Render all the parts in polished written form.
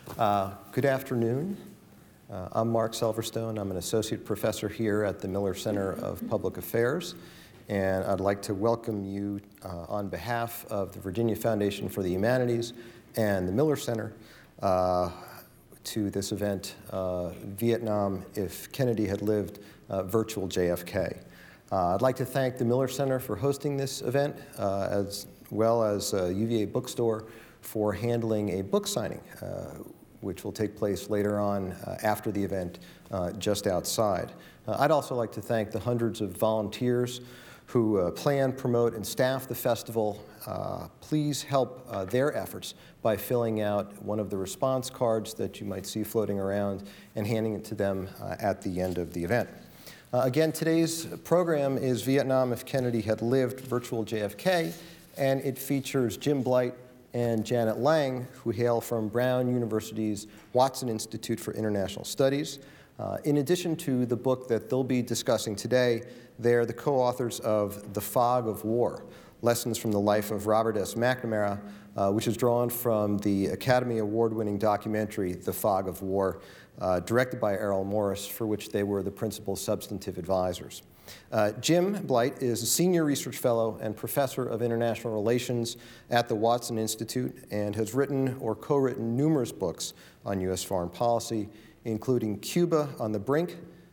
Good afternoon. I'm Mark Silverstone. I'm an associate professor here at the Miller Center of Public Affairs, and I'd like to welcome you on behalf of the Virginia Foundation for the Humanities and the Miller Center to this event, Vietnam If Kennedy Had Lived, Virtual JFK. I'd like to thank the Miller Center for hosting this event, as well as UVA Bookstore for handling a book signing, which will take place later on after the event just outside. I'd also like to thank the hundreds of volunteers who plan, promote, and staff the festival. Please help their efforts by filling out one of the response cards that you might see floating around and handing it to them at the end of the event. Again, today's program is Vietnam If Kennedy Had Lived, Virtual JFK, and it features Jim Blight and Janet Lang, who hail from Brown University's Watson Institute for International Studies. In addition to the book that they'll be discussing today, they're the co-authors of The Fog of War, Lessons from the Life of Robert S. McNamara, which is drawn from the Academy Award-winning documentary, The Fog of War, directed by Errol Morris, for which they were the principal substantive advisors. Jim Blight is a senior research fellow and professor of international relations at the Watson Institute and has written or co-written numerous books on U.S. foreign policy, including Cuba on the Brink,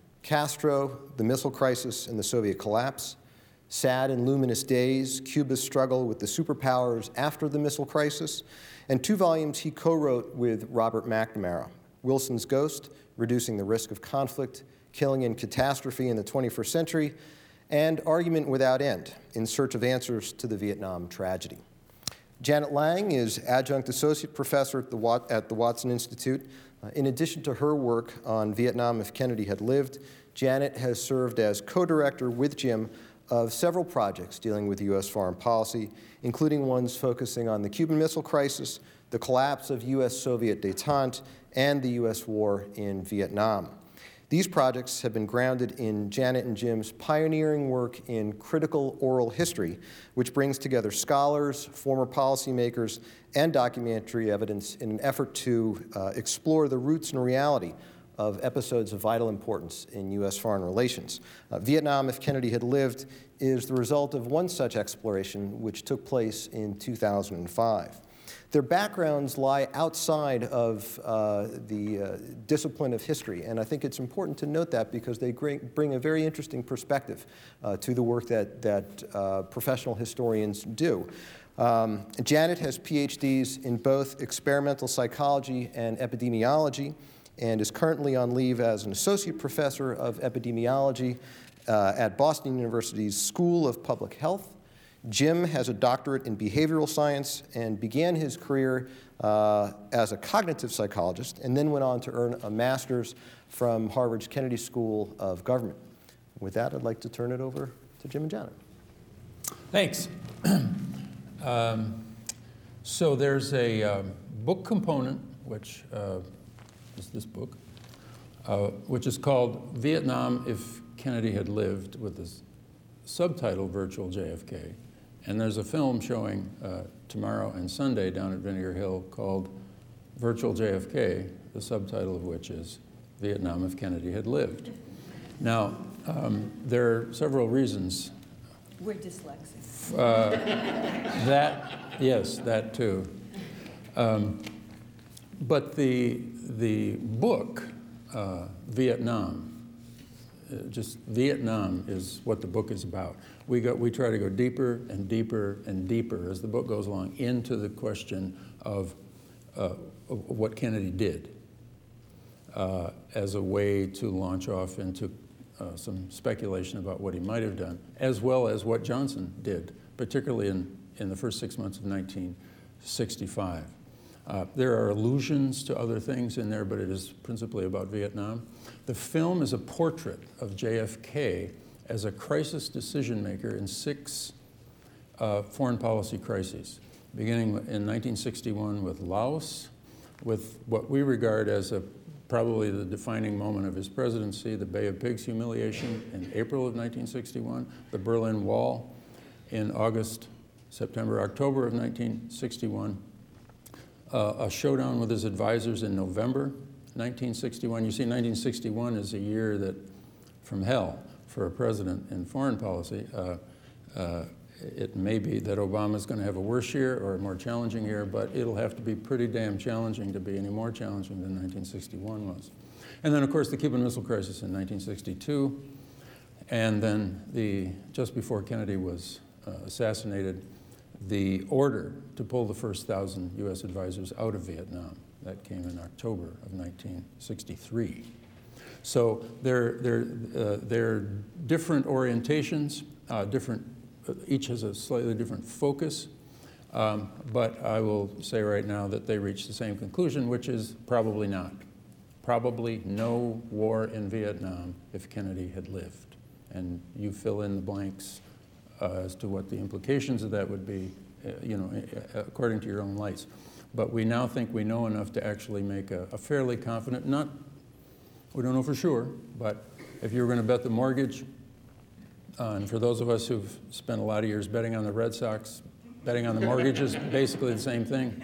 Castro, the Missile Crisis and the Soviet Collapse, Sad and Luminous Days, Cuba's Struggle with the Superpowers After the Missile Crisis, and 2 volumes he co-wrote with Robert McNamara, Wilson's Ghost, Reducing the Risk of Conflict, Killing and Catastrophe in the 21st Century, and Argument Without End, In Search of Answers to the Vietnam Tragedy. Janet Lang is adjunct associate professor at the Watson Institute. In addition to her work on Vietnam If Kennedy Had Lived, Janet has served as co-director with Jim of several projects dealing with U.S. foreign policy, including ones focusing on the Cuban Missile Crisis, the collapse of U.S.-Soviet détente, and the U.S. war in Vietnam. These projects have been grounded in Janet and Jim's pioneering work in critical oral history, which brings together scholars, former policymakers, and documentary evidence in an effort to explore the roots and reality of episodes of vital importance in U.S. foreign relations. Vietnam If Kennedy Had Lived is the result of one such exploration, which took place in 2005. Their backgrounds lie outside of the discipline of history, and I think it's important to note that because they bring a very interesting perspective to the work that professional historians do. Janet has PhDs in both experimental psychology and epidemiology, and is currently on leave as an associate professor of epidemiology at Boston University's School of Public Health. Jim has a doctorate in behavioral science and began his career as a cognitive psychologist and then went on to earn a master's from Harvard's Kennedy School of Government. With that, I'd like to turn it over to Jim and Janet. Thanks. So there's a book component, which is this book, which is called Vietnam If Kennedy Had Lived, with the subtitle Virtual JFK. And there's a film showing tomorrow and Sunday down at Vinegar Hill called Virtual JFK, the subtitle of which is Vietnam If Kennedy Had Lived. Now, there are several reasons. We're dyslexic. Yes, that too. But the book, Vietnam, just Vietnam is what the book is about. We try to go deeper and deeper and deeper as the book goes along into the question of what Kennedy did as a way to launch off into some speculation about what he might have done, as well as what Johnson did, particularly in the first 6 months of 1965. There are allusions to other things in there, but it is principally about Vietnam. The film is a portrait of JFK as a crisis decision maker in 6 foreign policy crises, beginning in 1961 with Laos, with what we regard as probably the defining moment of his presidency, the Bay of Pigs humiliation in April of 1961, the Berlin Wall in August, September, October of 1961, a showdown with his advisors in November 1961. You see, 1961 is a year that, from hell for a president in foreign policy. It may be that Obama's going to have a worse year or a more challenging year, but it'll have to be pretty damn challenging to be any more challenging than 1961 was. And then, of course, the Cuban Missile Crisis in 1962, and then just before Kennedy was assassinated, the order to pull the first 1,000 U.S. advisors out of Vietnam. That came in October of 1963. So they're different orientations, each has a slightly different focus, but I will say right now that they reach the same conclusion, which is probably not. Probably no war in Vietnam if Kennedy had lived. And you fill in the blanks as to what the implications of that would be, according to your own lights. But we now think we know enough to actually make a fairly confident, we don't know for sure, but if you were going to bet the mortgage, and for those of us who've spent a lot of years betting on the Red Sox, betting on the mortgage is basically the same thing.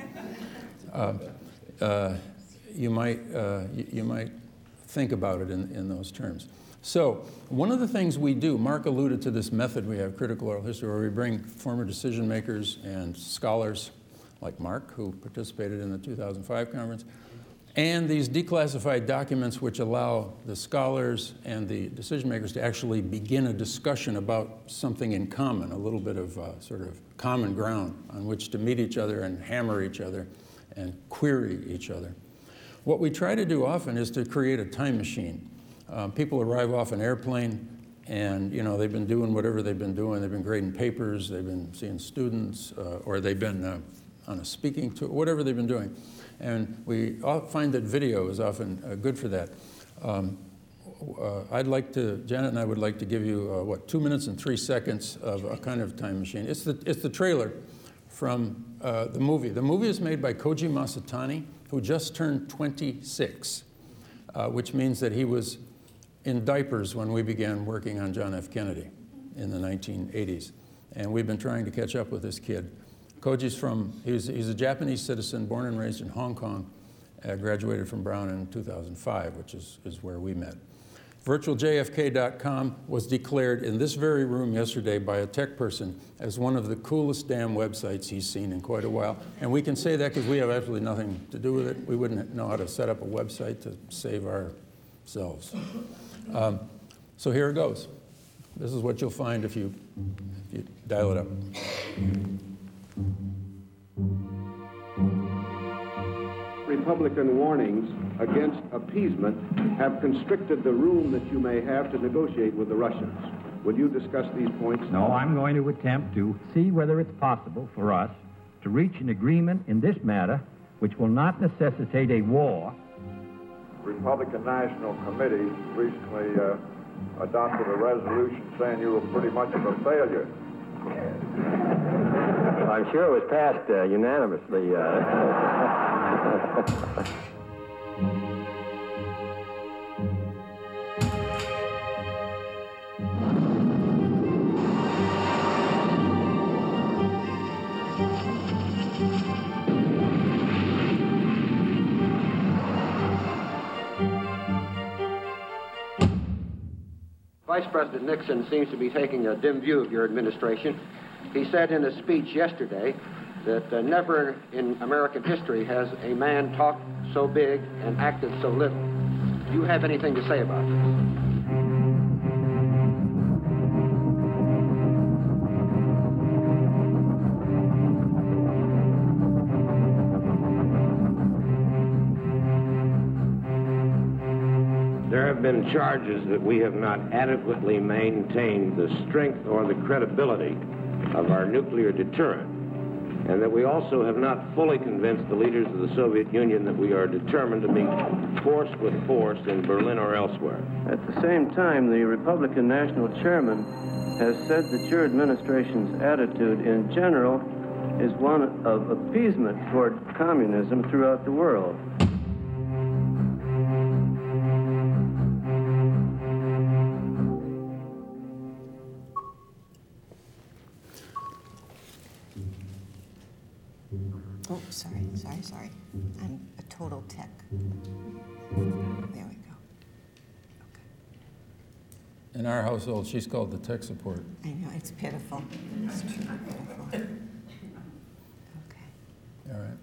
You might think about it in those terms. So one of the things we do, Mark alluded to this method we have, Critical Oral History, where we bring former decision makers and scholars like Mark, who participated in the 2005 conference, and these declassified documents which allow the scholars and the decision makers to actually begin a discussion about something in common, a little bit of sort of common ground on which to meet each other and hammer each other and query each other. What we try to do often is to create a time machine. People arrive off an airplane and, they've been doing whatever they've been doing. They've been grading papers, they've been seeing students, or they've been on a speaking tour, whatever they've been doing. And we find that video is often good for that. Janet and I would like to give you, 2 minutes and 3 seconds of a kind of time machine. It's the trailer from the movie. The movie is made by Koji Masatani, who just turned 26, which means that he was in diapers when we began working on John F. Kennedy in the 1980s. And we've been trying to catch up with this kid. Koji's he's a Japanese citizen, born and raised in Hong Kong, graduated from Brown in 2005, which is where we met. VirtualJFK.com was declared in this very room yesterday by a tech person as one of the coolest damn websites he's seen in quite a while. And we can say that because we have absolutely nothing to do with it. We wouldn't know how to set up a website to save ourselves. So here it goes. This is what you'll find if you dial it up. Republican warnings against appeasement have constricted the room that you may have to negotiate with the Russians. Will you discuss these points? No, I'm going to attempt to see whether it's possible for us to reach an agreement in this matter which will not necessitate a war. Republican National Committee recently adopted a resolution saying you were pretty much of a failure. I'm sure it was passed unanimously. Vice President Nixon seems to be taking a dim view of your administration. He said in a speech yesterday that never in American history has a man talked so big and acted so little. Do you have anything to say about this? There have been charges that we have not adequately maintained the strength or the credibility of our nuclear deterrent, and that we also have not fully convinced the leaders of the Soviet Union that we are determined to meet force with force in Berlin or elsewhere. At the same time, the Republican National Chairman has said that your administration's attitude in general is one of appeasement toward communism throughout the world. sorry. I'm a total tech. There we go. Okay. In our household, she's called the tech support. I know, it's pitiful. It's truly pitiful. Okay. All right.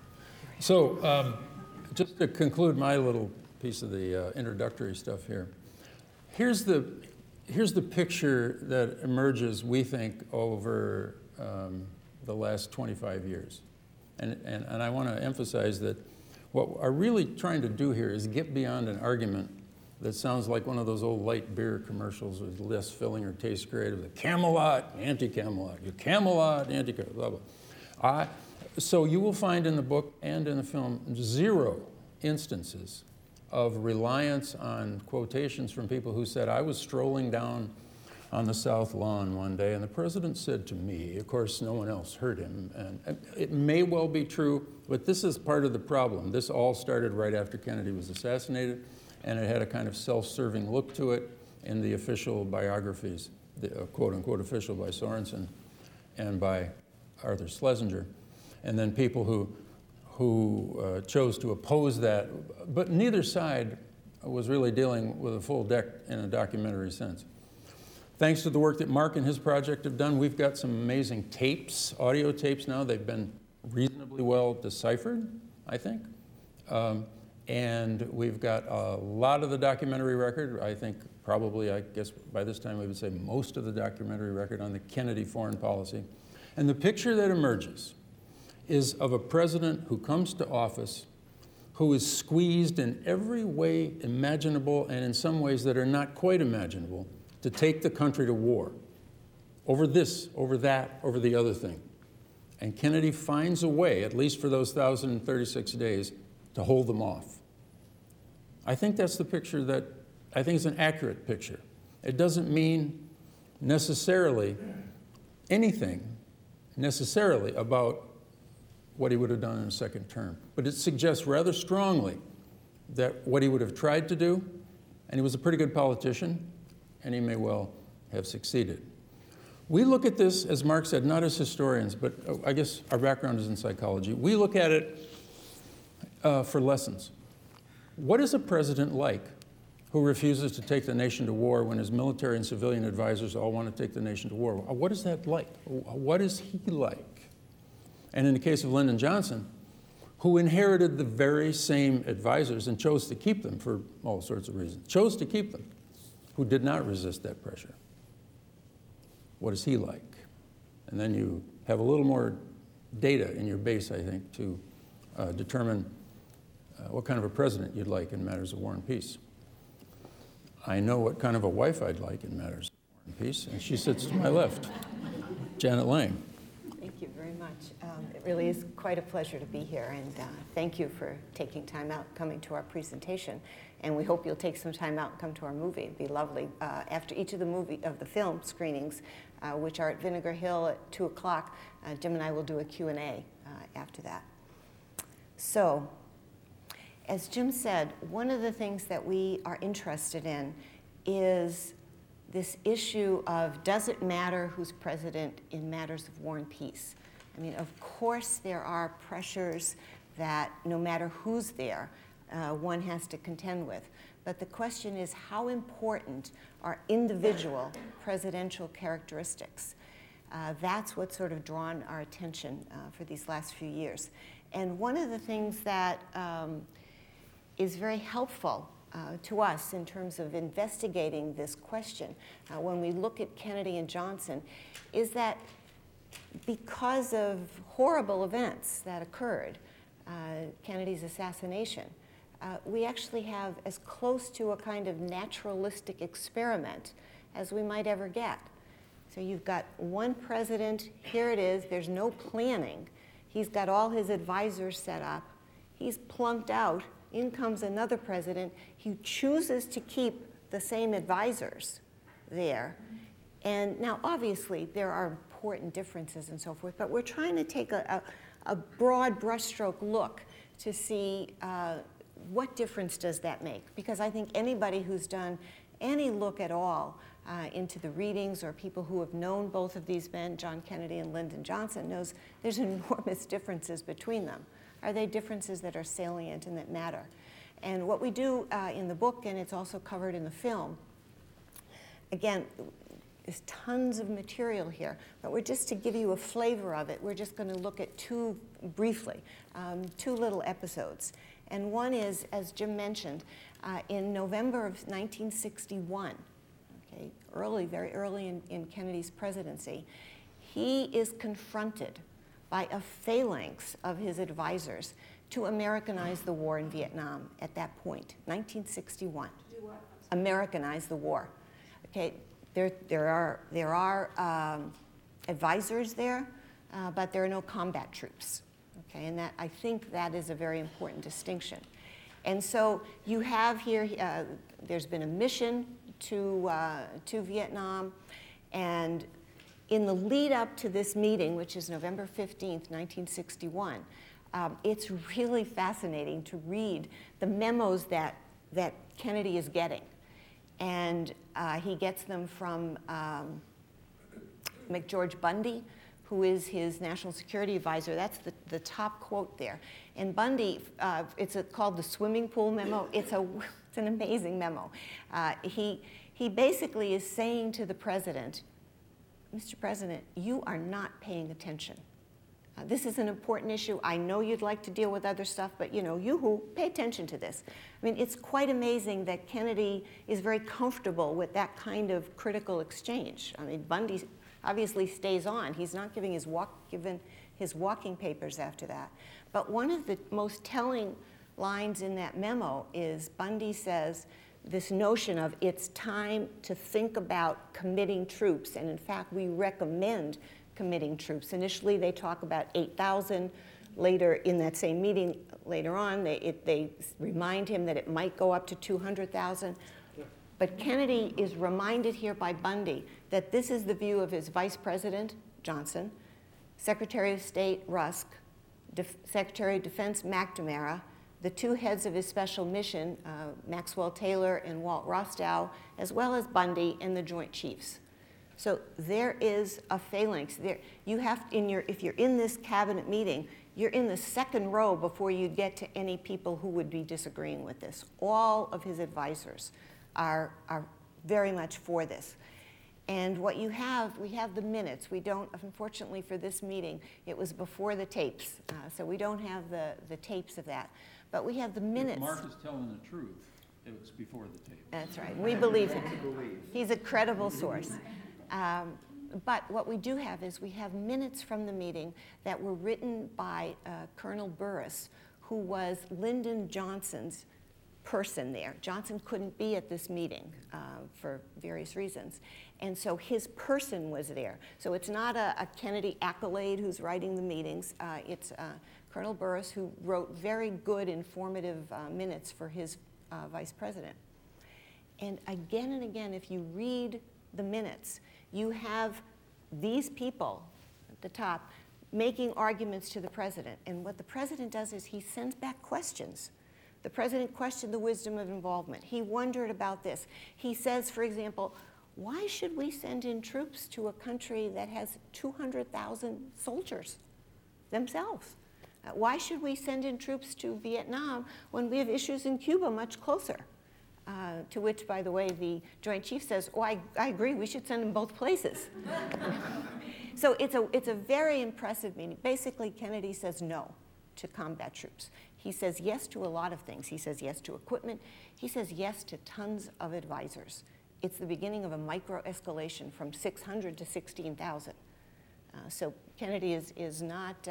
So, just to conclude my little piece of the introductory stuff here, here's the picture that emerges, we think, over the last 25 years. And I want to emphasize that what we're really trying to do here is get beyond an argument that sounds like one of those old light beer commercials with less filling or taste great, the Camelot, anti-Camelot, your Camelot, anti-Camelot, blah, blah. So you will find in the book and in the film 0 instances of reliance on quotations from people who said, I was strolling down on the South Lawn one day, and the president said to me, of course, no one else heard him. And it may well be true, but this is part of the problem. This all started right after Kennedy was assassinated, and it had a kind of self-serving look to it in the official biographies, the quote-unquote official by Sorensen and by Arthur Schlesinger. And then people who chose to oppose that, but neither side was really dealing with a full deck in a documentary sense. Thanks to the work that Mark and his project have done, we've got some amazing tapes, audio tapes now. They've been reasonably well deciphered, I think. And we've got a lot of the documentary record. I think probably, I guess by this time we would say most of the documentary record on the Kennedy foreign policy. And the picture that emerges is of a president who comes to office who is squeezed in every way imaginable and in some ways that are not quite imaginable to take the country to war over this, over that, over the other thing. And Kennedy finds a way, at least for those 1,036 days, to hold them off. I think that's the picture that, I think it's an accurate picture. It doesn't mean necessarily anything necessarily about what he would have done in a second term. But it suggests rather strongly that what he would have tried to do, and he was a pretty good politician, and he may well have succeeded. We look at this, as Mark said, not as historians, but I guess our background is in psychology. We look at it for lessons. What is a president like who refuses to take the nation to war when his military and civilian advisors all want to take the nation to war? What is that like? What is he like? And in the case of Lyndon Johnson, who inherited the very same advisors and chose to keep them for all sorts of reasons, chose to keep them, who did not resist that pressure. What is he like? And then you have a little more data in your base, I think, to determine what kind of a president you'd like in matters of war and peace. I know what kind of a wife I'd like in matters of war and peace, and she sits to my left, Janet Lang. Thank you very much. It really is quite a pleasure to be here, and thank you for taking time out coming to our presentation. And we hope you'll take some time out and come to our movie. It'd be lovely. After each of the film screenings, which are at Vinegar Hill at 2 o'clock, Jim and I will do a Q&A after that. So, as Jim said, one of the things that we are interested in is this issue of, does it matter who's president in matters of war and peace? I mean, of course there are pressures that no matter who's there, one has to contend with. But the question is, how important are individual presidential characteristics? That's what's sort of drawn our attention for these last few years. And one of the things that is very helpful to us in terms of investigating this question when we look at Kennedy and Johnson is that because of horrible events that occurred, Kennedy's assassination, we actually have as close to a kind of naturalistic experiment as we might ever get. So you've got one president, here it is, there's no planning. He's got all his advisors set up. He's plunked out. In comes another president. He chooses to keep the same advisors there. And now, obviously, there are important differences and so forth, but we're trying to take a broad brushstroke look to see what difference does that make? Because I think anybody who's done any look at all into the readings, or people who have known both of these men, John Kennedy and Lyndon Johnson, knows there's enormous differences between them. Are they differences that are salient and that matter? And what we do in the book, and it's also covered in the film, again, there's tons of material here, but we're just to give you a flavor of it, we're just going to look at two little episodes. And one is, as Jim mentioned, in November of 1961, okay, very early in Kennedy's presidency, he is confronted by a phalanx of his advisors to Americanize the war in Vietnam at that point, 1961. To do what? Americanize the war. Okay, there are advisors there, but there are no combat troops. Okay, and I think that is a very important distinction. And so you have here, there's been a mission to Vietnam, and in the lead up to this meeting, which is November 15th, 1961, it's really fascinating to read the memos that Kennedy is getting. And he gets them from McGeorge Bundy, who is his national security advisor. That's the top quote there. And Bundy, it's called the swimming pool memo. It's an amazing memo. He basically is saying to the president, Mr. President, you are not paying attention. This is an important issue. I know you'd like to deal with other stuff, but you pay attention to this. I mean, it's quite amazing that Kennedy is very comfortable with that kind of critical exchange. I mean, Bundy obviously stays on. He's not giving his walking papers after that. But one of the most telling lines in that memo is Bundy says this notion of it's time to think about committing troops, and in fact, we recommend committing troops. Initially, they talk about 8,000. Later, in that same meeting, later on, they remind him that it might go up to 200,000. But Kennedy is reminded here by Bundy that this is the view of his Vice President, Johnson, Secretary of State, Rusk, Secretary of Defense, McNamara, the two heads of his special mission, Maxwell Taylor and Walt Rostow, as well as Bundy and the Joint Chiefs. So there is a phalanx. If you're in this cabinet meeting, you're in the second row before you get to any people who would be disagreeing with this. All of his advisors are very much for this. And what we have the minutes. We don't, unfortunately for this meeting, it was before the tapes, so we don't have the tapes of that. But we have the minutes. If Mark is telling the truth, it was before the tapes. That's right. We believe him. He's a credible source. But what we do have is we have minutes from the meeting that were written by Colonel Burris, who was Lyndon Johnson's person there. Johnson couldn't be at this meeting for various reasons. And so his person was there. So it's not a Kennedy accolade who's writing the meetings. It's Colonel Burris, who wrote very good, informative minutes for his vice president. And again, if you read the minutes, you have these people at the top making arguments to the president. And what the president does is he sends back questions. The president questioned the wisdom of involvement. He wondered about this. He says, for example, why should we send in troops to a country that has 200,000 soldiers themselves? Why should we send in troops to Vietnam when we have issues in Cuba much closer? To which, by the way, the Joint Chief says, oh, I agree, we should send them both places. So it's a very impressive meeting. Basically, Kennedy says no to combat troops. He says yes to a lot of things. He says yes to equipment. He says yes to tons of advisors. It's the beginning of a micro-escalation from 600 to 16,000. So Kennedy is not,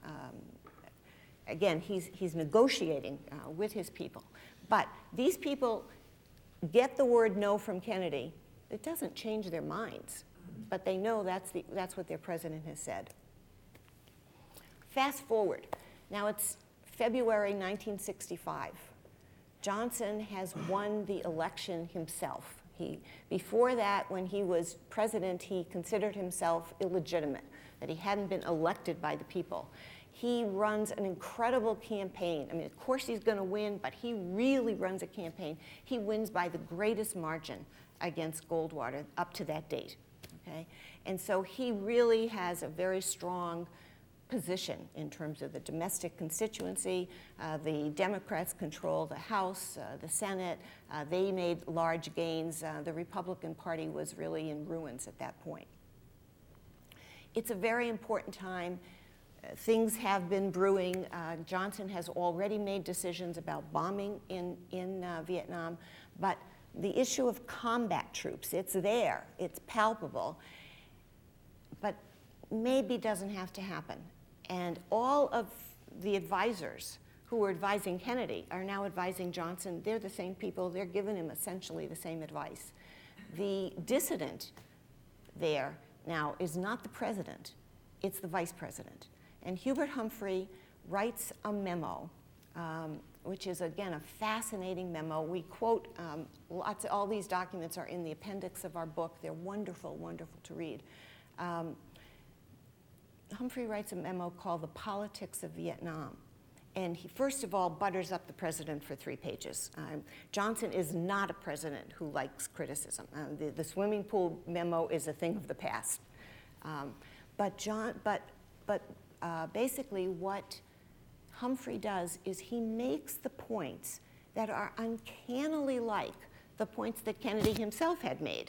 again, he's negotiating with his people. But these people get the word no from Kennedy. It doesn't change their minds, but they know that's what their president has said. Fast forward. Now it's February 1965. Johnson has won the election himself. Before that, when he was president, he considered himself illegitimate, that he hadn't been elected by the people. He runs an incredible campaign. I mean, of course he's going to win, but he really runs a campaign. He wins by the greatest margin against Goldwater up to that date, okay? And so he really has a very strong position in terms of the domestic constituency. The Democrats control the House, the Senate. They made large gains. The Republican Party was really in ruins at that point. It's a very important time. Things have been brewing. Johnson has already made decisions about bombing in Vietnam, but the issue of combat troops, it's there, it's palpable, but maybe doesn't have to happen. And all of the advisors who were advising Kennedy are now advising Johnson. They're the same people. They're giving him essentially the same advice. The dissident there now is not the president, it's the vice president. And Hubert Humphrey writes a memo, which is, again, a fascinating memo. We quote all these documents are in the appendix of our book. They're wonderful, wonderful to read. Humphrey writes a memo called The Politics of Vietnam. And he, first of all, butters up the president for 3 pages. Johnson is not a president who likes criticism. The swimming pool memo is a thing of the past. Basically what Humphrey does is he makes the points that are uncannily like the points that Kennedy himself had made.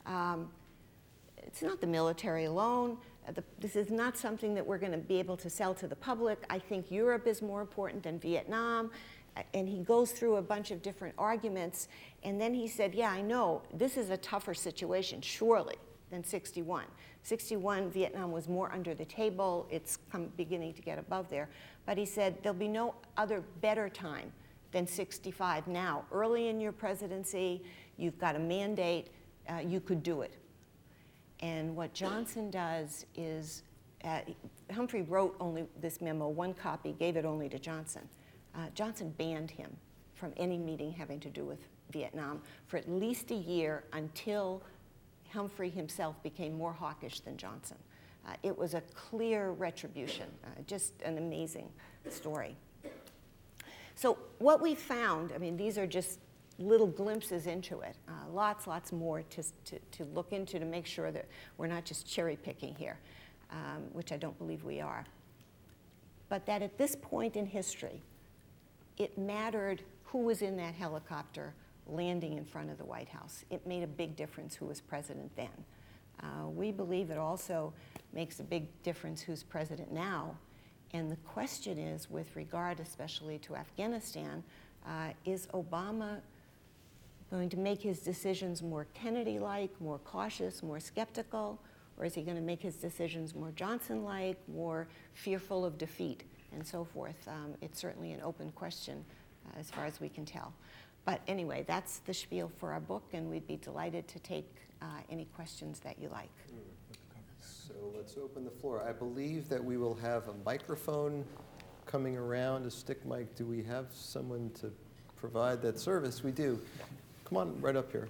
It's not the military alone. This is not something that we're going to be able to sell to the public. I think Europe is more important than Vietnam. And he goes through a bunch of different arguments. And then he said, yeah, I know, this is a tougher situation, surely, than 61. 61, Vietnam was more under the table. It's beginning to get above there. But he said, there'll be no other better time than 65 now. Early in your presidency, you've got a mandate, you could do it. And what Johnson does is, Humphrey wrote only this memo, 1 copy, gave it only to Johnson. Johnson banned him from any meeting having to do with Vietnam for at least a year until Humphrey himself became more hawkish than Johnson. It was a clear retribution, just an amazing story. So what we found, I mean, these are just little glimpses into it, lots more to look into to make sure that we're not just cherry picking here, which I don't believe we are. But that at this point in history, it mattered who was in that helicopter landing in front of the White House. It made a big difference who was president then. We believe it also makes a big difference who's president now. And the question is, with regard especially to Afghanistan, is Obama going to make his decisions more Kennedy-like, more cautious, more skeptical, or is he going to make his decisions more Johnson-like, more fearful of defeat, and so forth? It's certainly an open question as far as we can tell. But anyway, that's the spiel for our book, and we'd be delighted to take any questions that you like. So let's open the floor. I believe that we will have a microphone coming around, a stick mic. Do we have someone to provide that service? We do. Come on, right up here.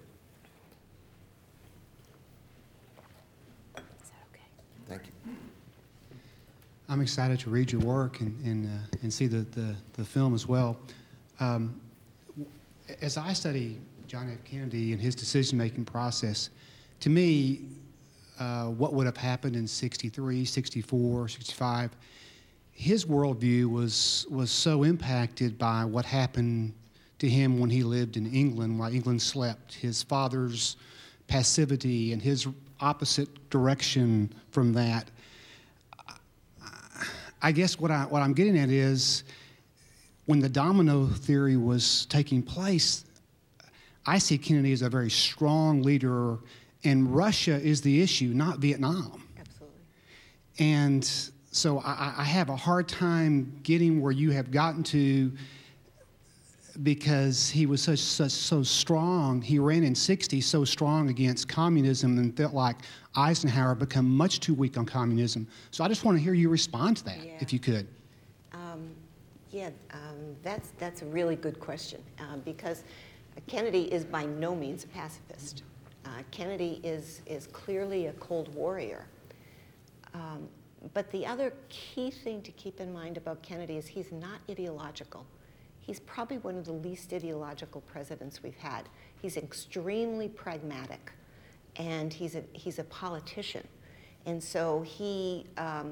Is that okay? Thank you. I'm excited to read your work and see the film as well. As I study John F. Kennedy and his decision-making process, to me, what would have happened in 63, 64, 65, his worldview was so impacted by what happened to him when he lived in England, while England slept. His father's passivity and his opposite direction from that. I guess what I'm getting at is, when the domino theory was taking place, I see Kennedy as a very strong leader, and Russia is the issue, not Vietnam. Absolutely. And so I have a hard time getting where you have gotten to, because he was so strong. He ran in 60 so strong against communism and felt like Eisenhower become much too weak on communism. So I just want to hear you respond to that, if you could. That's a really good question, because Kennedy is by no means a pacifist. Kennedy is clearly a Cold Warrior. But the other key thing to keep in mind about Kennedy is he's not ideological. He's probably one of the least ideological presidents we've had. He's extremely pragmatic, and he's a politician. And so he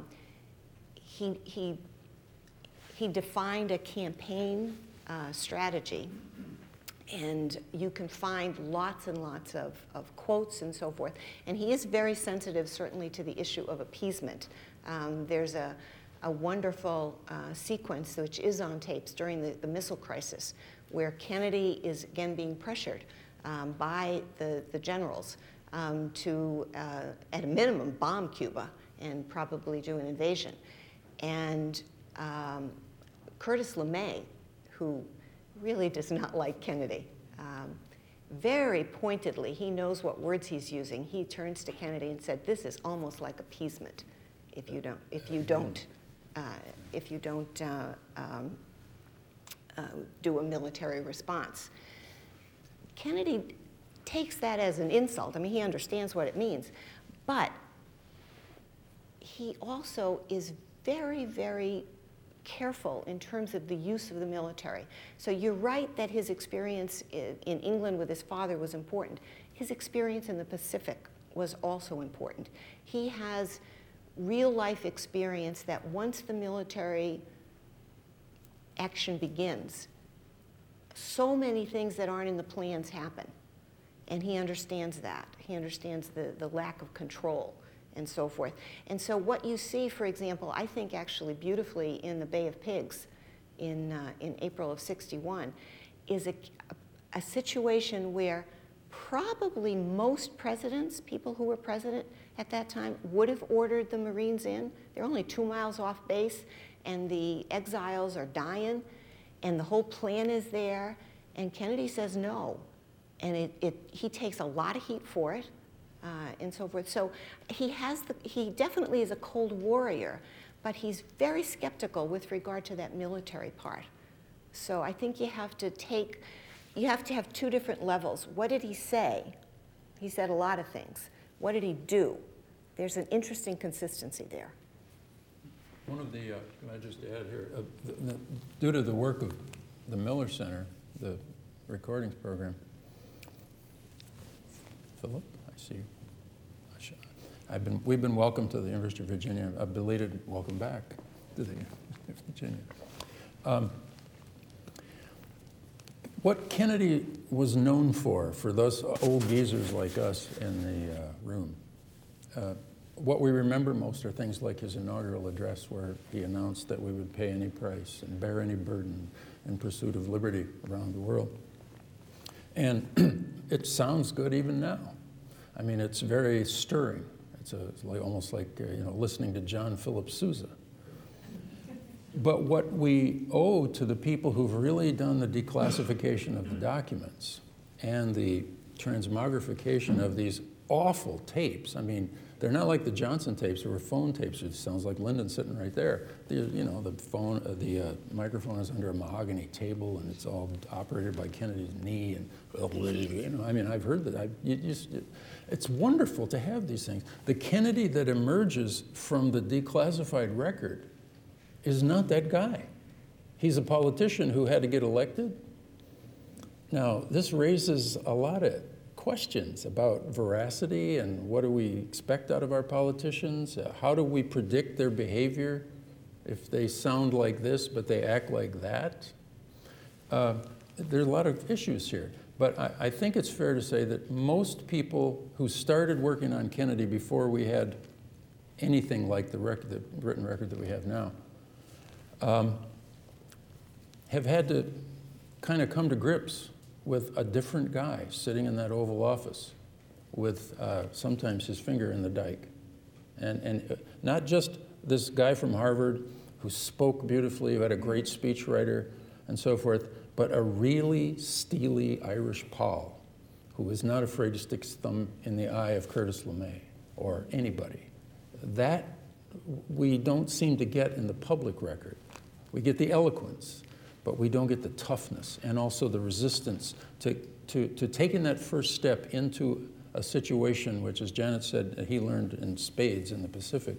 defined a campaign strategy, and you can find lots and lots of quotes and so forth. And he is very sensitive, certainly, to the issue of appeasement. There's a wonderful sequence which is on tapes during the missile crisis, where Kennedy is again being pressured by the generals to, at a minimum, bomb Cuba and probably do an invasion. And Curtis LeMay, who really does not like Kennedy, very pointedly, he knows what words he's using. He turns to Kennedy and said, "This is almost like appeasement if you don't do a military response." Kennedy takes that as an insult. I mean, he understands what it means, but he also is very, very careful in terms of the use of the military. So you're right that his experience in England with his father was important. His experience in the Pacific was also important. He has real life experience that once the military action begins, so many things that aren't in the plans happen. And he understands that. He understands the lack of control and so forth. And so what you see, for example, I think actually beautifully in the Bay of Pigs in April of '61, is a situation where probably most presidents, people who were president at that time, would have ordered the Marines in. They're only 2 miles off base, and the exiles are dying, and the whole plan is there, and Kennedy says no. And he takes a lot of heat for it, and so forth. So he definitely is a cold warrior, but he's very skeptical with regard to that military part. So I think you have to have two different levels. What did he say? He said a lot of things. What did he do? There's an interesting consistency there. One of the, can I just add here, due to the work of the Miller Center, the recordings program, Philip, I see you. We've been welcomed to the University of Virginia. A belated welcome back to the University of Virginia. What Kennedy was known for those old geezers like us in the room, what we remember most are things like his inaugural address, where he announced that we would pay any price and bear any burden in pursuit of liberty around the world. And it sounds good even now. I mean, it's very stirring. It's almost like listening to John Philip Sousa. But what we owe to the people who've really done the declassification of the documents and the transmogrification of these awful tapes, I mean, they're not like the Johnson tapes. There were phone tapes. It sounds like Lyndon sitting right there. The microphone is under a mahogany table, and it's all operated by Kennedy's knee. And I mean, I've heard that. It's wonderful to have these things. The Kennedy that emerges from the declassified record is not that guy. He's a politician who had to get elected. Now, this raises a lot of questions about veracity and what do we expect out of our politicians? How do we predict their behavior if they sound like this but they act like that? There's a lot of issues here. But I think it's fair to say that most people who started working on Kennedy before we had anything like the written record that we have now have had to kind of come to grips with a different guy sitting in that Oval Office with sometimes his finger in the dike. And not just this guy from Harvard who spoke beautifully, who had a great speechwriter and so forth, but a really steely Irish Paul who was not afraid to stick his thumb in the eye of Curtis LeMay or anybody. That we don't seem to get in the public record. We get the eloquence, but we don't get the toughness and also the resistance to taking that first step into a situation which, as Janet said, he learned in spades in the Pacific,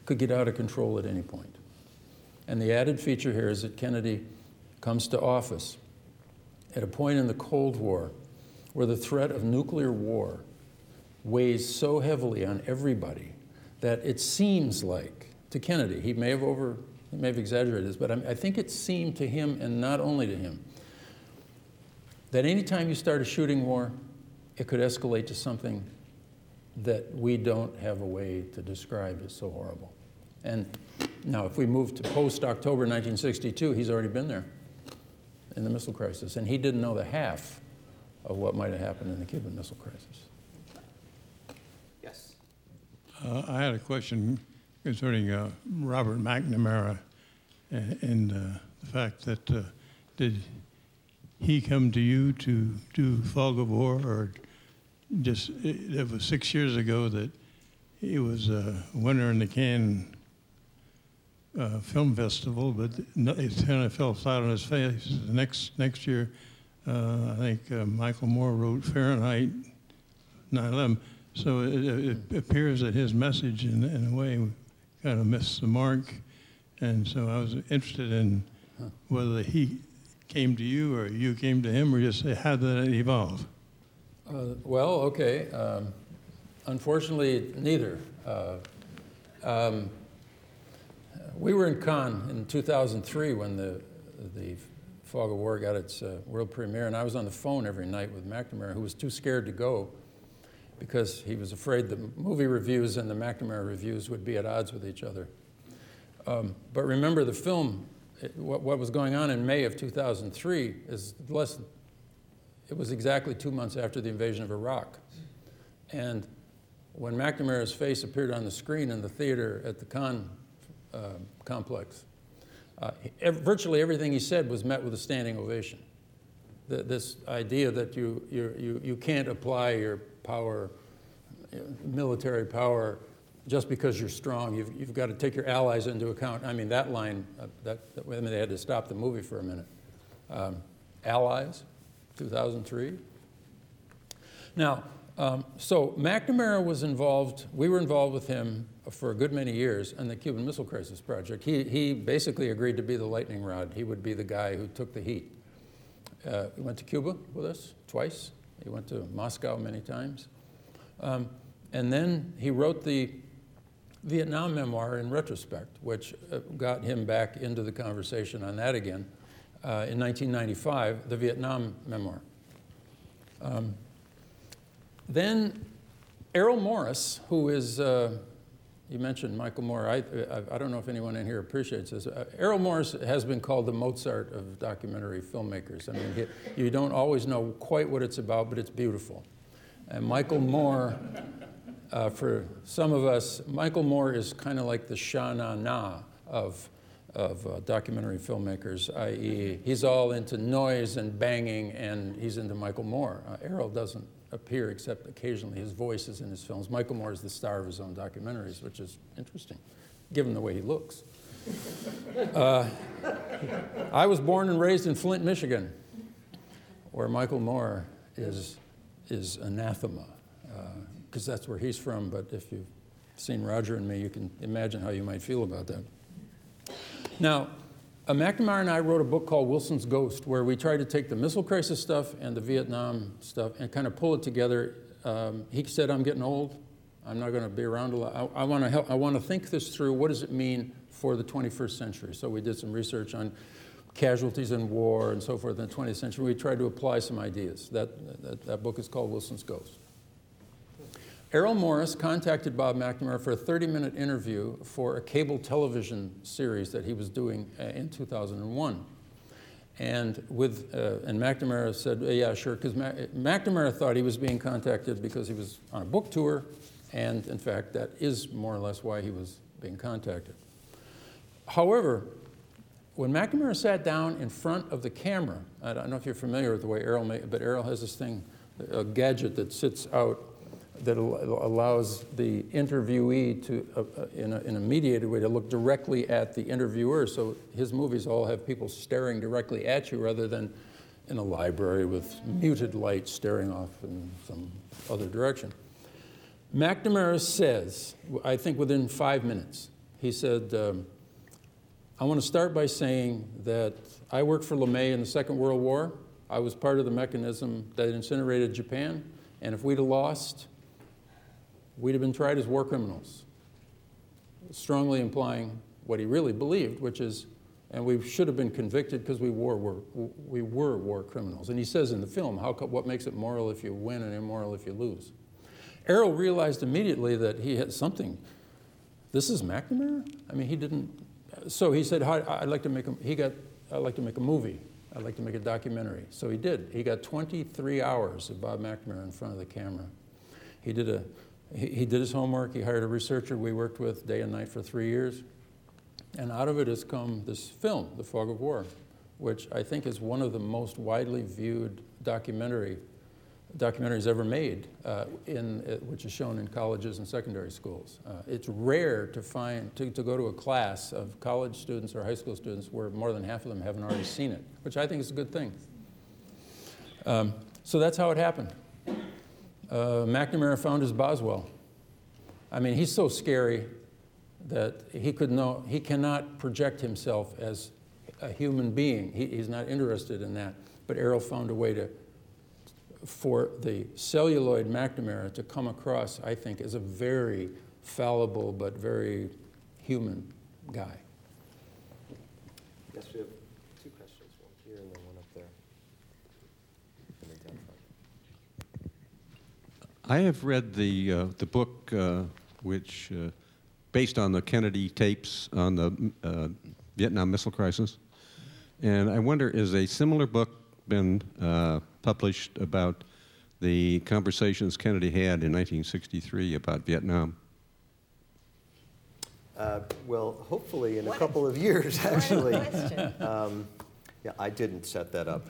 could get out of control at any point. And the added feature here is that Kennedy comes to office at a point in the Cold War where the threat of nuclear war weighs so heavily on everybody that it seems like, to Kennedy, he may have exaggerated this, but I think it seemed to him, and not only to him, that any time you start a shooting war, it could escalate to something that we don't have a way to describe as so horrible. And now, if we move to post-October 1962, he's already been there in the missile crisis, and he didn't know the half of what might have happened in the Cuban Missile Crisis. Yes. I had a question concerning Robert McNamara and the fact that did he come to you to do Fog of War, or just it was 6 years ago that he was a winner in the Cannes Film Festival, but it kind of fell flat on his face. The next year, I think Michael Moore wrote Fahrenheit 9/11. So it appears that his message, in a way, kind of missed the mark. And so I was interested in whether he came to you or you came to him, or just how did that evolve? Well, okay. Unfortunately, neither. We were in Cannes in 2003 when the Fog of War got its world premiere, and I was on the phone every night with McNamara, who was too scared to go because he was afraid the movie reviews and the McNamara reviews would be at odds with each other. But remember, the film, what was going on in May of 2003 is it was exactly 2 months after the invasion of Iraq. And when McNamara's face appeared on the screen in the theater at the Cannes complex, virtually everything he said was met with a standing ovation. This idea that you can't apply your power, military power, just because you're strong. You've got to take your allies into account. I mean, that line, they had to stop the movie for a minute. Allies, 2003. Now, so McNamara was involved, we were involved with him for a good many years in the Cuban Missile Crisis Project. He basically agreed to be the lightning rod. He would be the guy who took the heat. He went to Cuba with us twice. He went to Moscow many times. And then he wrote the Vietnam memoir in retrospect, which got him back into the conversation on that again in 1995, the Vietnam memoir. Then Errol Morris, who is, you mentioned Michael Moore. I don't know if anyone in here appreciates this. Errol Morris has been called the Mozart of documentary filmmakers. I mean, you don't always know quite what it's about, but it's beautiful. And Michael Moore, for some of us, Michael Moore is kind of like the Sha Na Na of documentary filmmakers, i.e. he's all into noise and banging, and he's into Michael Moore. Errol doesn't appear except occasionally. His voice is in his films. Michael Moore is the star of his own documentaries, which is interesting, given the way he looks. I was born and raised in Flint, Michigan, where Michael Moore is anathema, because that's where he's from. But if you've seen Roger and me, you can imagine how you might feel about that. Now, McNamara and I wrote a book called Wilson's Ghost, where we tried to take the missile crisis stuff and the Vietnam stuff and kind of pull it together. He said, I'm getting old. I'm not going to be around a lot. I want to think this through. What does it mean for the 21st century? So we did some research on casualties in war and so forth in the 20th century. We tried to apply some ideas. That book is called Wilson's Ghost. Errol Morris contacted Bob McNamara for a 30-minute interview for a cable television series that he was doing in 2001. And McNamara said, yeah, sure, because McNamara thought he was being contacted because he was on a book tour, and in fact, that is more or less why he was being contacted. However, when McNamara sat down in front of the camera, I don't know if you're familiar with the way Errol but Errol has this thing, a gadget that sits out that allows the interviewee to, in a mediated way, to look directly at the interviewer. So his movies all have people staring directly at you rather than in a library with muted light staring off in some other direction. McNamara says, I think within 5 minutes, he said, I want to start by saying that I worked for LeMay in the Second World War. I was part of the mechanism that incinerated Japan, and if we'd have lost, we'd have been tried as war criminals, strongly implying what he really believed, which is, and we should have been convicted because we were war criminals. And he says in the film, what makes it moral if you win and immoral if you lose? Errol realized immediately that he had something. This is McNamara? I mean, he didn't. So he said, I'd like to make a movie. I'd like to make a documentary. So he did. He got 23 hours of Bob McNamara in front of the camera. He did his homework. He hired a researcher we worked with day and night for 3 years. And out of it has come this film, The Fog of War, which I think is one of the most widely viewed documentaries ever made, which is shown in colleges and secondary schools. It's rare to go to a class of college students or high school students where more than half of them haven't already seen it, which I think is a good thing. So that's how it happened. McNamara found his Boswell. I mean, he's so scary that he cannot project himself as a human being. He's not interested in that. But Errol found a way for the celluloid McNamara to come across, I think, as a very fallible but very human guy. Yes, we have two questions, one here and then one up there. I have read the book which based on the Kennedy tapes on the Vietnam Missile Crisis. And I wonder, is a similar book been published about the conversations Kennedy had in 1963 about Vietnam? Well, hopefully in a couple of years, actually. Yeah, I didn't set that up.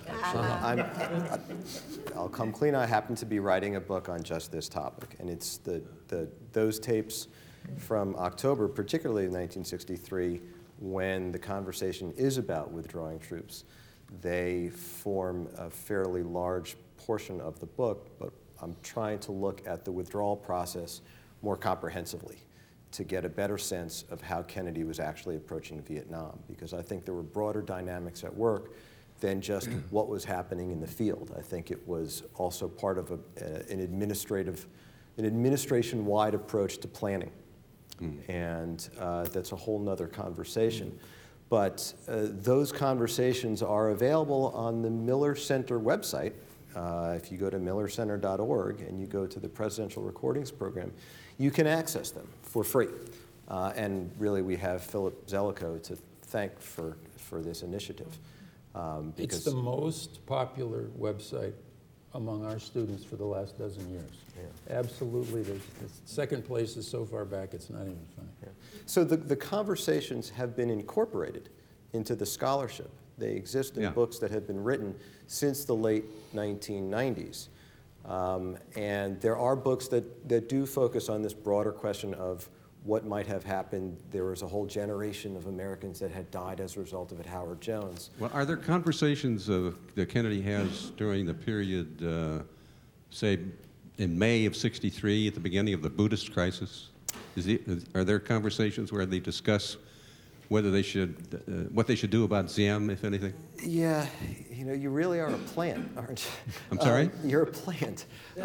I'll come clean. I happen to be writing a book on just this topic, and it's those tapes from October, particularly in 1963, when the conversation is about withdrawing troops. They form a fairly large portion of the book, but I'm trying to look at the withdrawal process more comprehensively to get a better sense of how Kennedy was actually approaching Vietnam, because I think there were broader dynamics at work than just what was happening in the field. I think it was also part of an administration-wide approach to planning. And that's a whole nother conversation. But those conversations are available on the Miller Center website. If you go to millercenter.org and you go to the Presidential Recordings Program, you can access them for free. And really, we have Philip Zelikow to thank for this initiative. It's the most popular website among our students for the last dozen years. Yeah. Absolutely. The second place is so far back, it's not even funny. Yeah. So the conversations have been incorporated into the scholarship. They exist in books that have been written since the late 1990s. And there are books that do focus on this broader question of what might have happened. There was a whole generation of Americans that had died as a result of it, Howard Jones. Well, are there conversations that Kennedy has during the period, say, in May of '63, at the beginning of the Buddhist crisis? Are there conversations where they discuss whether they should, what they should do about Diem, if anything? Yeah, you really are a plant, aren't you? I'm sorry? You're a plant.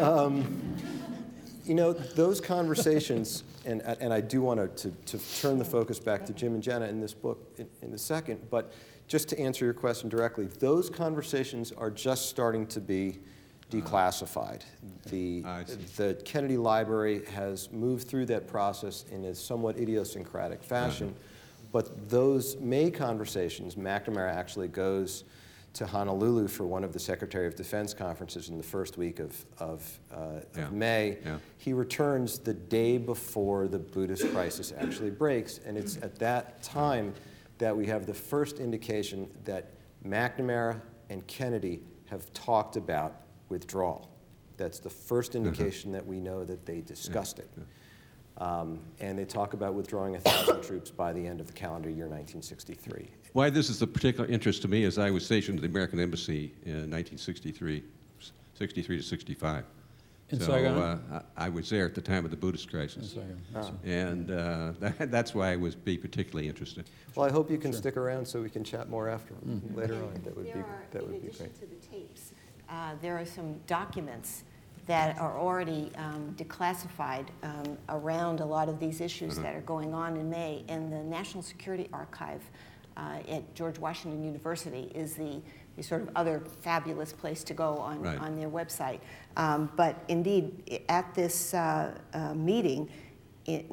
Those conversations, and I do want to turn the focus back to Jim and Jenna in this book in a second, but just to answer your question directly, those conversations are just starting to be declassified. The Kennedy Library has moved through that process in a somewhat idiosyncratic fashion, but those May conversations, McNamara actually goes to Honolulu for one of the Secretary of Defense conferences in the first week of May. Yeah. He returns the day before the Buddhist crisis actually breaks, and it's at that time that we have the first indication that McNamara and Kennedy have talked about withdrawal. That's the first indication that we know that they discussed it. And they talk about withdrawing 1,000 troops by the end of the calendar year 1963. Why this is of particular interest to me is I was stationed at the American Embassy in 1963, 63 to 65. In so Saigon? I was there at the time of the Buddhist crisis. And that's why I would be particularly interested. Well, I hope you can stick around so we can chat more after later on. That would be In addition great. to the tapes, there are some documents that are already declassified around a lot of these issues that are going on in May. And the National Security Archive at George Washington University is the sort of other fabulous place to go on their website. But indeed, at this meeting, the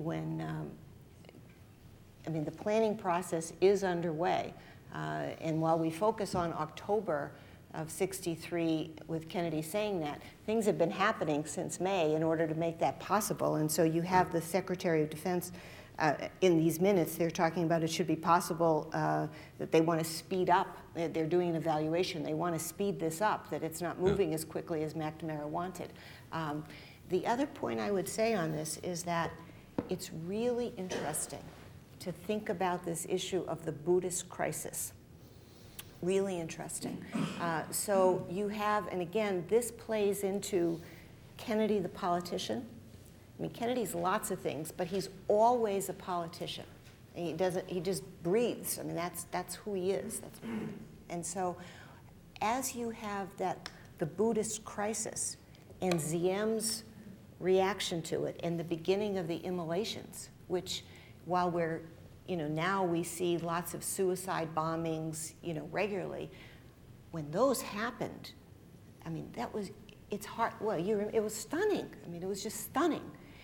planning process is underway. And while we focus on October of '63 with Kennedy saying that, things have been happening since May in order to make that possible. And so you have the Secretary of Defense in these minutes, they're talking about it should be possible that they want to speed up. They're doing an evaluation. They want to speed this up, that it's not moving as quickly as McNamara wanted. The other point I would say on this is that it's really interesting to think about this issue of the Buddhist crisis. Really interesting. So you have, and again, this plays into Kennedy the politician. I mean, Kennedy's lots of things, but he's always a politician. He just breathes. I mean, that's who he is. And so as you have the Buddhist crisis and Ziem's reaction to it and the beginning of the immolations, which while we're, now we see lots of suicide bombings, regularly, when those happened, I mean, it's hard, it was stunning. I mean, it was just stunning.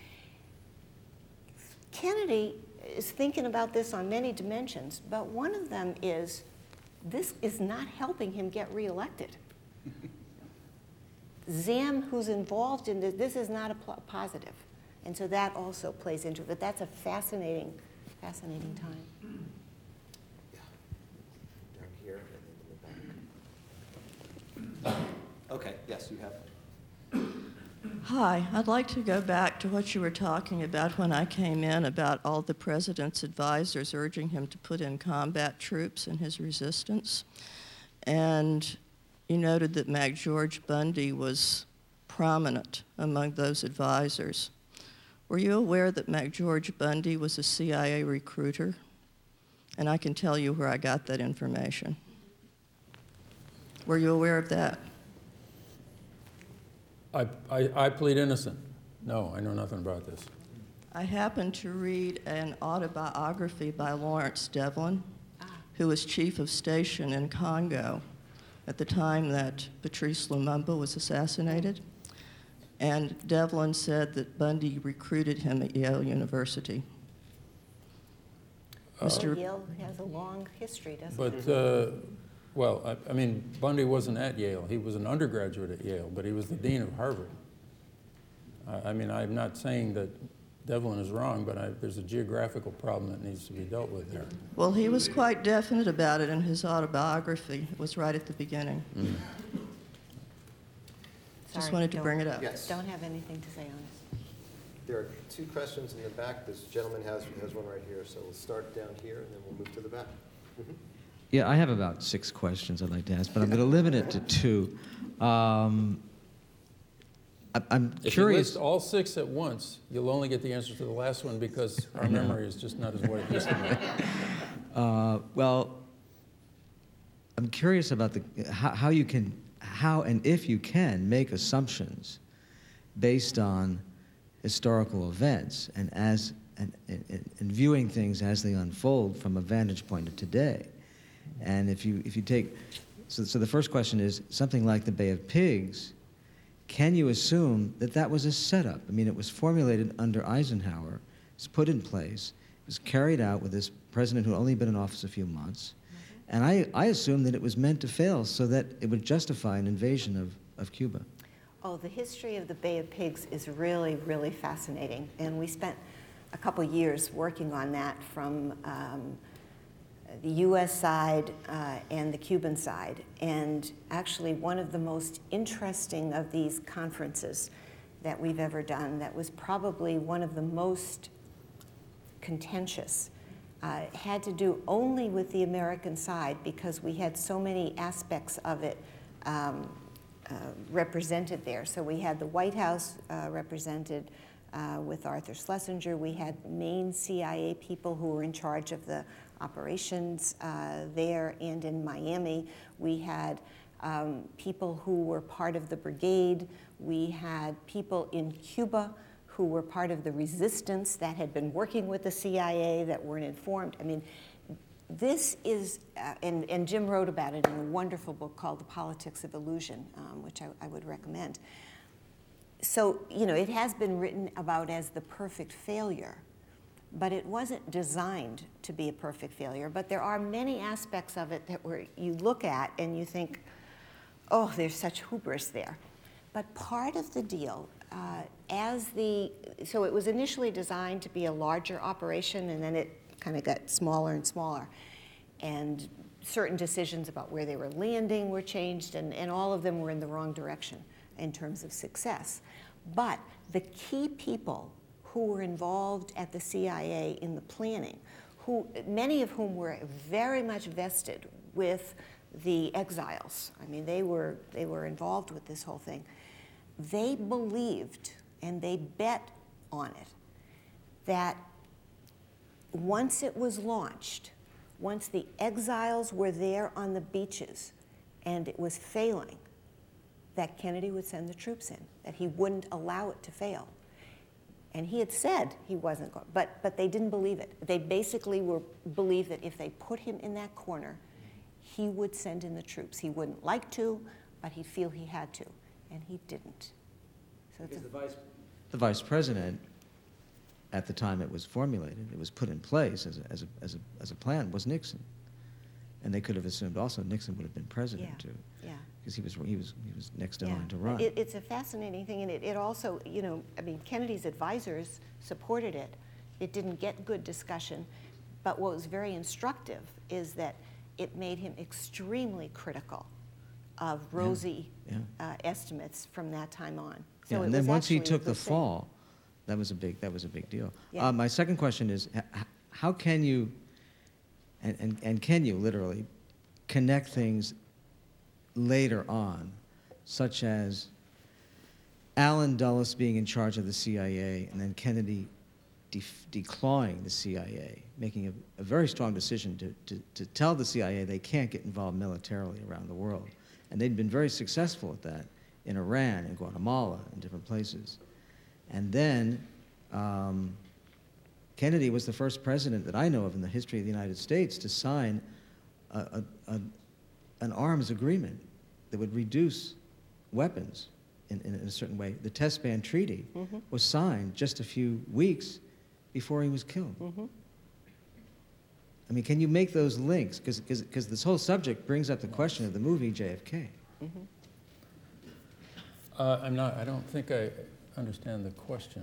Kennedy is thinking about this on many dimensions, but one of them is this is not helping him get reelected. Ziem, who's involved in this is not a positive. And so that also plays into it. But that's a fascinating time. Yeah. Down here and in the back. Okay, yes, you have. Hi, I'd like to go back to what you were talking about when I came in about all the president's advisors urging him to put in combat troops in his resistance. And you noted that McGeorge Bundy was prominent among those advisors. Were you aware that McGeorge Bundy was a CIA recruiter? And I can tell you where I got that information. Were you aware of that? I plead innocent. No, I know nothing about this. I happened to read an autobiography by Lawrence Devlin, who was chief of station in Congo at the time that Patrice Lumumba was assassinated. And Devlin said that Bundy recruited him at Yale University. Yale has a long history, doesn't it? But, well, I mean, Bundy wasn't at Yale. He was an undergraduate at Yale, but he was the dean of Harvard. I mean, I'm not saying that Devlin is wrong, but there's a geographical problem that needs to be dealt with there. Well, he was quite definite about it in his autobiography. It was right at the beginning. Sorry, Just wanted to bring it up. Yes. Don't have anything to say on this. There are two questions in the back. This gentleman has one right here, so we'll start down here and then we'll move to the back. Mm-hmm. Yeah, I have about 6 questions I'd like to ask, but I'm going to limit it to 2. I'm If curious. you list all 6 at once, you'll only get the answer to the last one because our memory is just not as what it used to be. Well, I'm curious about how and if you can make assumptions based on historical events and and viewing things as they unfold from a vantage point of today. And if you take, so the first question is something like the Bay of Pigs. Can you assume that that was a setup? I mean, it was formulated under Eisenhower, it was put in place, it was carried out with this president who had only been in office a few months, and I assume that it was meant to fail so that it would justify an invasion of Cuba. Oh, the history of the Bay of Pigs is really, really fascinating, and we spent a couple years working on that from the U.S. side and the Cuban side. And actually, one of the most interesting of these conferences that we've ever done, that was probably one of the most contentious, had to do only with the American side because we had so many aspects of it represented there. So we had the White House represented with Arthur Schlesinger. We had main CIA people who were in charge of the operations there and in Miami. We had people who were part of the brigade. We had people in Cuba who were part of the resistance that had been working with the CIA that weren't informed. I mean, this is, and Jim wrote about it in a wonderful book called The Politics of Illusion, which I would recommend. So, you know, it has been written about as the perfect failure, but it wasn't designed to be a perfect failure. But there are many aspects of it that where you look at and you think, oh, there's such hubris there. But part of the deal, so it was initially designed to be a larger operation, and then it kind of got smaller and smaller. And certain decisions about where they were landing were changed, and all of them were in the wrong direction in terms of success. But the key people who were involved at the CIA in the planning, many of whom were very much vested with the exiles. I mean, they were involved with this whole thing. They believed, and they bet on it, that once it was launched, once the exiles were there on the beaches and it was failing, that Kennedy would send the troops in, that he wouldn't allow it to fail. And he had said he wasn't going, but they didn't believe it. They basically believed that if they put him in that corner, he would send in the troops. He wouldn't like to, but he'd feel he had to, and he didn't. So the vice president, at the time it was formulated, it was put in place as a plan, was Nixon, and they could have assumed also Nixon would have been president too, because he was next in line to run. It's a fascinating thing, and it also, you know, I mean, Kennedy's advisors supported it. It didn't get good discussion, but what was very instructive is that it made him extremely critical of rosy estimates from that time on. So and then once he took the fall, that was a big deal. Yeah. My second question is, how can you, and can you literally connect things later on, such as Allen Dulles being in charge of the CIA and then Kennedy declawing the CIA, making a very strong decision to tell the CIA they can't get involved militarily around the world. And they'd been very successful at that in Iran and Guatemala and different places. And then Kennedy was the first president that I know of in the history of the United States to sign an arms agreement that would reduce weapons in a certain way. The Test Ban Treaty was signed just a few weeks before he was killed. I mean, can you make those links? Because this whole subject brings up the question of the movie JFK. I don't think I understand the question.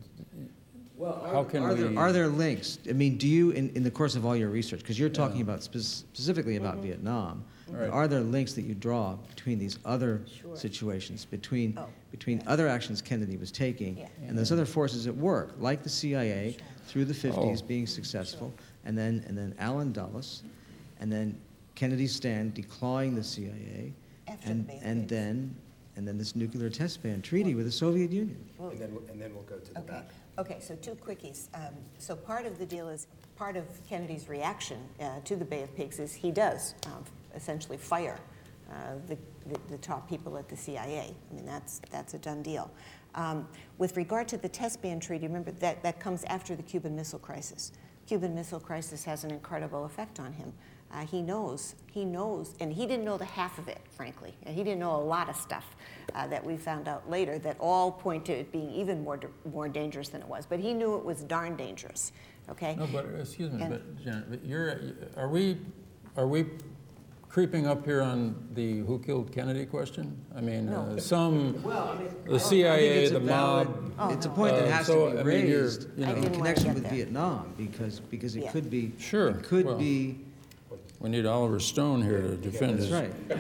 Are there links? I mean, do you, in the course of all your research, because you're talking about specifically about Vietnam, Right. are there links that you draw between these other situations, between other actions Kennedy was taking and those other forces at work, like the CIA through the 50s being successful, and then Allen Dulles, and then Kennedy's stand declawing the CIA, and then this nuclear test ban treaty with the Soviet Union. And then we'll go to the back. Okay, so two quickies. So part of the deal is, part of Kennedy's reaction to the Bay of Pigs is he does essentially fire the top people at the CIA. I mean, that's a done deal. With regard to the test ban treaty, remember that comes after the Cuban Missile Crisis. Cuban Missile Crisis has an incredible effect on him. He knows, and he didn't know the half of it, frankly. And he didn't know a lot of stuff that we found out later that all point to it being even more dangerous than it was. But he knew it was darn dangerous, okay? No, but excuse me, but Janet, are we creeping up here on the who killed Kennedy question? I mean, the CIA, the mob. It's a point that has to be raised in connection with Vietnam, because it could be. Sure. It could be. We need Oliver Stone here to defend us. That's right.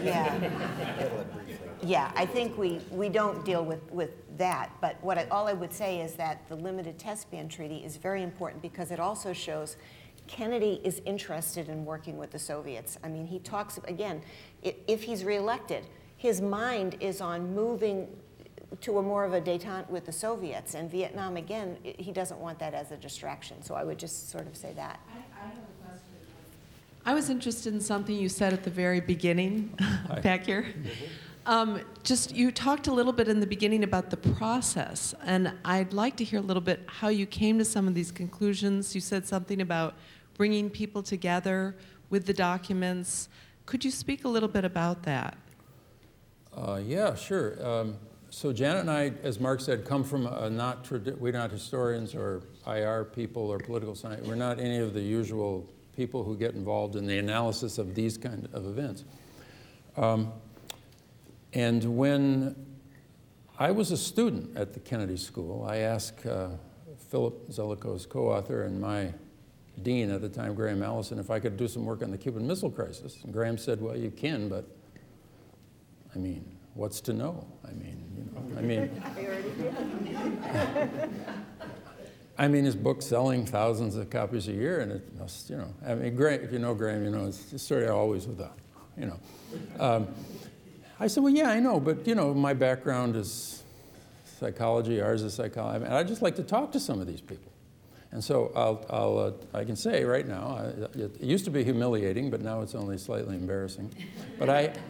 Yeah, I think we don't deal with that. But all I would say is that the limited test ban treaty is very important because it also shows Kennedy is interested in working with the Soviets. I mean, he talks, again, if he's reelected, his mind is on moving to a more of a détente with the Soviets, and Vietnam, again, he doesn't want that as a distraction. So I would just sort of say that. I have a question. I was interested in something you said at the very beginning, back here. Just, you talked a little bit in the beginning about the process, and I'd like to hear a little bit how you came to some of these conclusions. You said something about bringing people together with the documents. Could you speak a little bit about that? Yeah, sure. So Janet and I, as Mark said, come from we're not historians or IR people or political science. We're not any of the usual people who get involved in the analysis of these kind of events. And when I was a student at the Kennedy School, I asked Philip Zelikows' co-author and my dean at the time, Graham Allison, if I could do some work on the Cuban Missile Crisis. And Graham said, well, you can, but I mean, what's to know? I mean, his book's selling thousands of copies a year, and it must, I mean, Graham, if you know Graham, it's sort of always with I said, well, yeah, I know, but, my background is psychology, ours is psychology. I mean, I'd just like to talk to some of these people. And so I can say right now, it used to be humiliating, but now it's only slightly embarrassing. But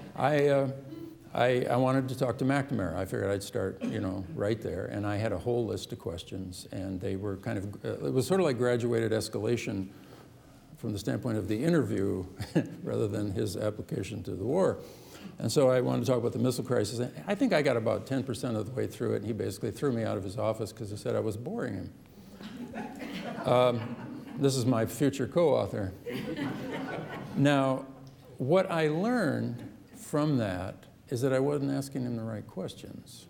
I wanted to talk to McNamara. I figured I'd start, right there. And I had a whole list of questions, and they were kind of, it was sort of like graduated escalation from the standpoint of the interview rather than his application to the war. And so I wanted to talk about the missile crisis. And I think I got about 10% of the way through it, and he basically threw me out of his office because he said I was boring him. This is my future co-author. Now, what I learned from that is that I wasn't asking him the right questions.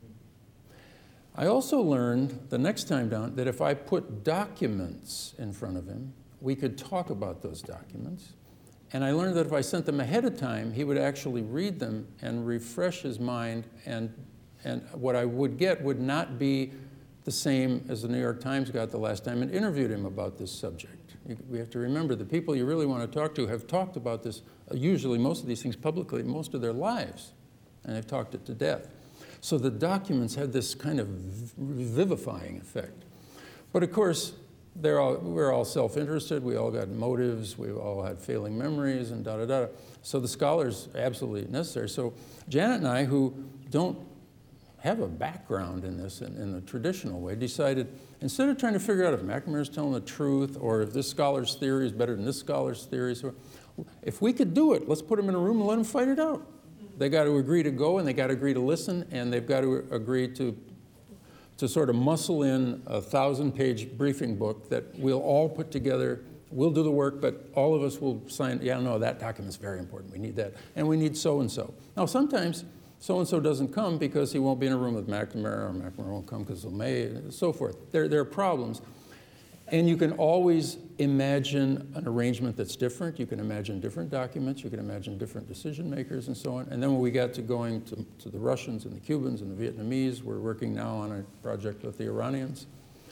I also learned the next time down that if I put documents in front of him, we could talk about those documents. And I learned that if I sent them ahead of time, he would actually read them and refresh his mind, and what I would get would not be the same as the New York Times got the last time and interviewed him about this subject. We have to remember the people you really want to talk to have talked about this, usually most of these things publicly, most of their lives, and they've talked it to death. So the documents had this kind of vivifying effect. But of course, we're all self-interested, we all got motives, we all had failing memories, and da-da-da. So the scholar's absolutely necessary. So Janet and I, who don't have a background in this in the traditional way, decided, instead of trying to figure out if McNamara's telling the truth or if this scholar's theory is better than this scholar's theory, so if we could do it, let's put them in a room and let them fight it out. They got to agree to go, and they got to agree to listen, and they've got to agree to sort of muscle in a 1,000-page briefing book that we'll all put together. We'll do the work, but all of us will sign, yeah, no, that document's very important. We need that. And we need so-and-so. Now, sometimes so-and-so doesn't come because he won't be in a room with McNamara, or McNamara won't come because of May, and so forth. There are problems. And you can always imagine an arrangement that's different. You can imagine different documents. You can imagine different decision makers and so on. And then when we got to going to the Russians and the Cubans and the Vietnamese, we're working now on a project with the Iranians.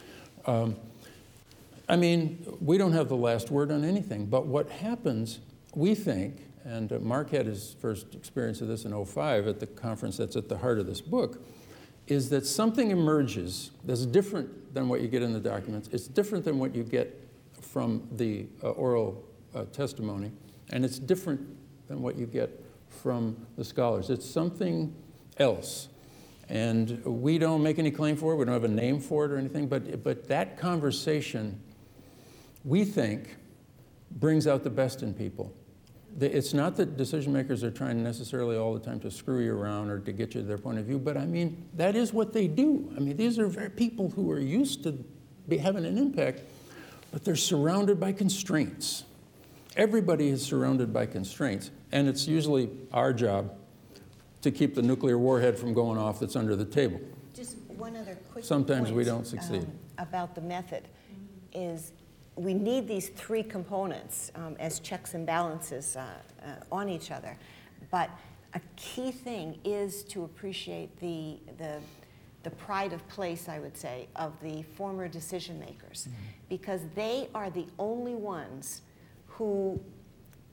I mean, we don't have the last word on anything. But what happens, we think, and Mark had his first experience of this in 2005 at the conference that's at the heart of this book, is that something emerges that's different than what you get in the documents. It's different than what you get from the oral testimony, and it's different than what you get from the scholars. It's something else. And we don't make any claim for it. We don't have a name for it or anything, but that conversation, we think, brings out the best in people. It's not that decision makers are trying necessarily all the time to screw you around or to get you to their point of view, but I mean, that is what they do. I mean, these are people who are used to having an impact, but they're surrounded by constraints. Everybody is surrounded by constraints, and it's usually our job to keep the nuclear warhead from going off that's under the table. Just one other quick Sometimes point, we don't succeed. About the method is we need these three components as checks and balances on each other. But a key thing is to appreciate the pride of place, I would say, of the former decision makers, because they are the only ones who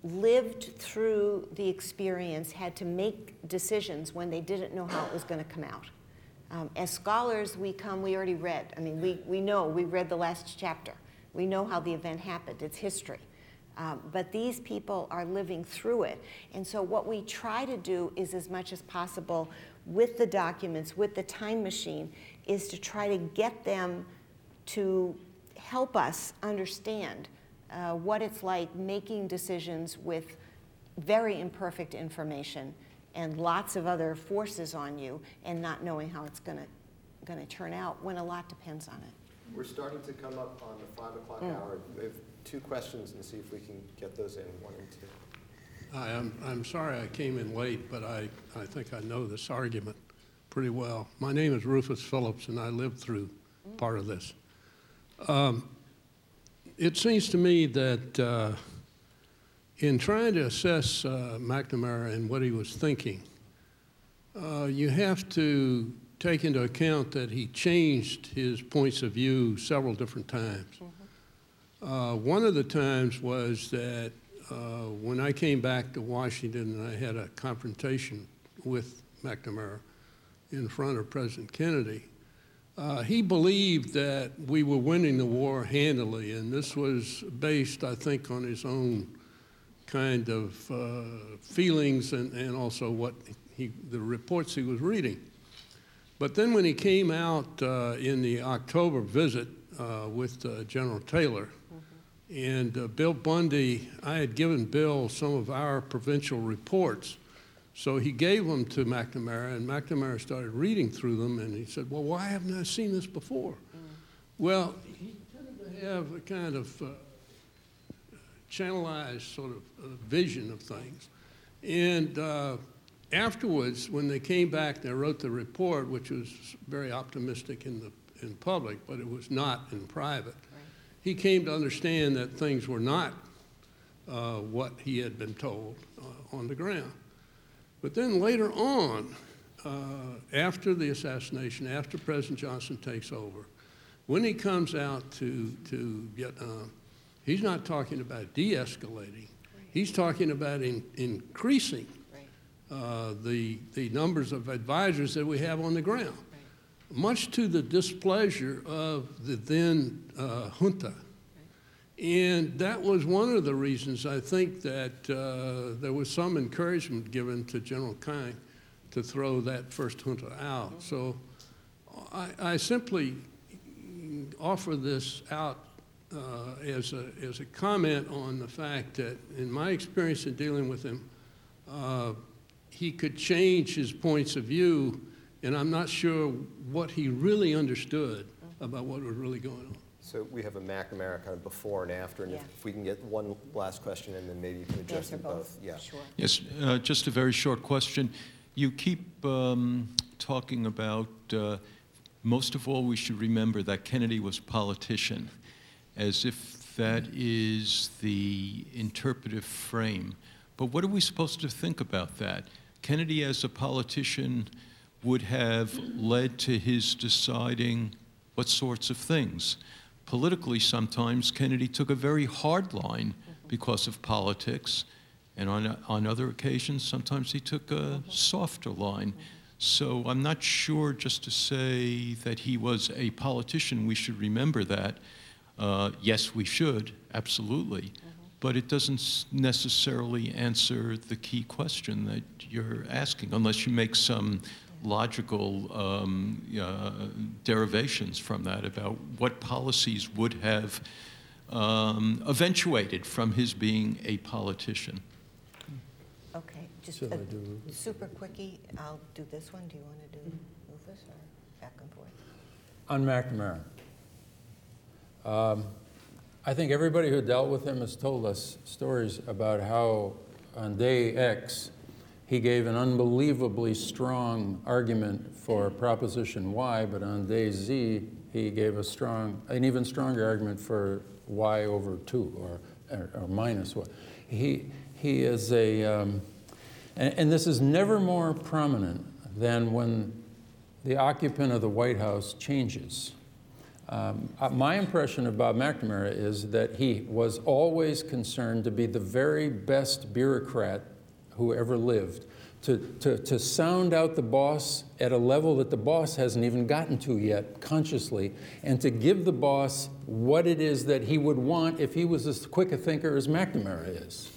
lived through the experience had to make decisions when they didn't know how it was going to come out. As scholars, we already read. I mean, we know, we read the last chapter. We know how the event happened. It's history. But these people are living through it. And so what we try to do is, as much as possible, with the documents, with the time machine, is to try to get them to help us understand what it's like making decisions with very imperfect information and lots of other forces on you, and not knowing how it's going to turn out when a lot depends on it. We're starting to come up on the 5 o'clock hour. We have 2 questions and see if we can get those in, 1 and 2. Hi, I'm sorry I came in late, but I think I know this argument pretty well. My name is Rufus Phillips, and I lived through part of this. It seems to me that in trying to assess McNamara and what he was thinking, you have to take into account that he changed his points of view several different times. One of the times was that when I came back to Washington and I had a confrontation with McNamara in front of President Kennedy, he believed that we were winning the war handily, and this was based, I think, on his own kind of feelings and also what the reports he was reading. But then when he came out in the October visit with General Taylor, and Bill Bundy, I had given Bill some of our provincial reports, so he gave them to McNamara, and McNamara started reading through them, and he said, well, why haven't I seen this before? Well, he tended to have a kind of channelized sort of vision of things. And afterwards, when they came back, they wrote the report, which was very optimistic in public, but it was not in private. He came to understand that things were not what he had been told on the ground. But then later on, after the assassination, after President Johnson takes over, when he comes out to Vietnam, he's not talking about de-escalating. He's talking about increasing the numbers of advisors that we have on the ground, much to the displeasure of the then junta. And that was one of the reasons I think that there was some encouragement given to General Kang to throw that first junta out. So I simply offer this out as a comment on the fact that in my experience in dealing with him, he could change his points of view, and I'm not sure what he really understood about what was really going on. So we have a McNamara kind of before and after, and if we can get one last question, and then maybe you can address them both. Yeah. Sure. Yes, just a very short question. You keep talking about, most of all, we should remember that Kennedy was a politician, as if that is the interpretive frame. But what are we supposed to think about that? Kennedy, as a politician, would have led to his deciding what sorts of things. Politically, sometimes Kennedy took a very hard line because of politics, and on other occasions, sometimes he took a softer line. So I'm not sure just to say that he was a politician, we should remember that. Yes, we should, absolutely. But it doesn't necessarily answer the key question that you're asking, unless you make some logical derivations from that about what policies would have eventuated from his being a politician. Okay, just super quickie. I'll do this one. Do you want to do Rufus or back and forth? On McNamara, I think everybody who dealt with him has told us stories about how on day X, he gave an unbelievably strong argument for Proposition Y, but on day Z, he gave an even stronger argument for Y over 2 or minus Y. He is and this is never more prominent than when the occupant of the White House changes. My impression of Bob McNamara is that he was always concerned to be the very best bureaucrat who ever lived, to sound out the boss at a level that the boss hasn't even gotten to yet consciously, and to give the boss what it is that he would want if he was as quick a thinker as McNamara is.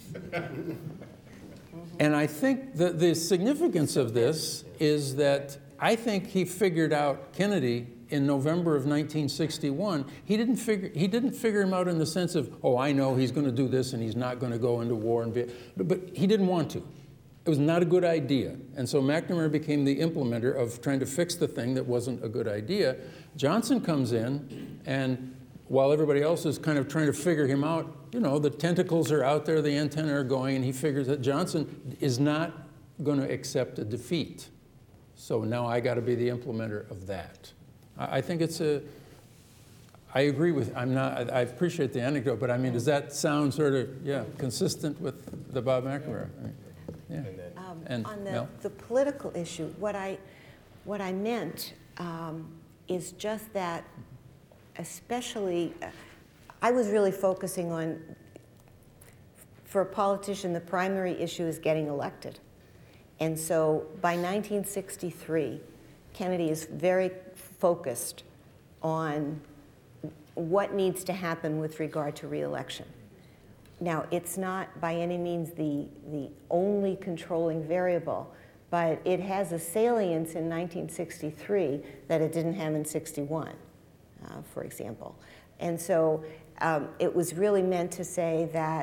And I think that the significance of this is that I think he figured out Kennedy in November of 1961. He didn't figure him out in the sense of, oh, I know he's going to do this and he's not going to go into war and but he didn't want to. It was not a good idea. And so McNamara became the implementer of trying to fix the thing that wasn't a good idea. Johnson comes in, and while everybody else is kind of trying to figure him out, you know, the tentacles are out there, the antennae are going, and he figures that Johnson is not going to accept a defeat. So now I got to be the implementer of that. I think it's I agree with, I appreciate the anecdote, but I mean, does that sound sort of, consistent with the Bob McNamara? Yeah. On the political issue, what I meant is just that, especially, I was really focusing on, for a politician, the primary issue is getting elected. And so by 1963, Kennedy is very focused on what needs to happen with regard to re-election. Now, it's not by any means the only controlling variable, but it has a salience in 1963 that it didn't have in 61, for example. And so it was really meant to say that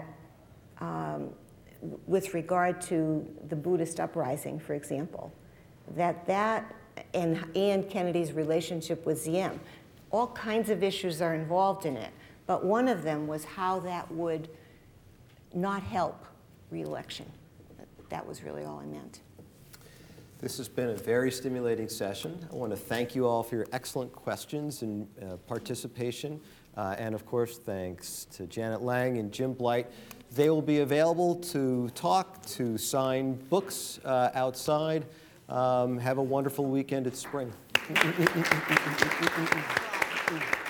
with regard to the Buddhist uprising, for example, that and Kennedy's relationship with Diem, all kinds of issues are involved in it, but one of them was how that would not help re-election. That was really all I meant. This has been a very stimulating session. I want to thank you all for your excellent questions and participation. And of course, thanks to Janet Lang and Jim Blight. They will be available to talk, to sign books outside. Have a wonderful weekend at Spring.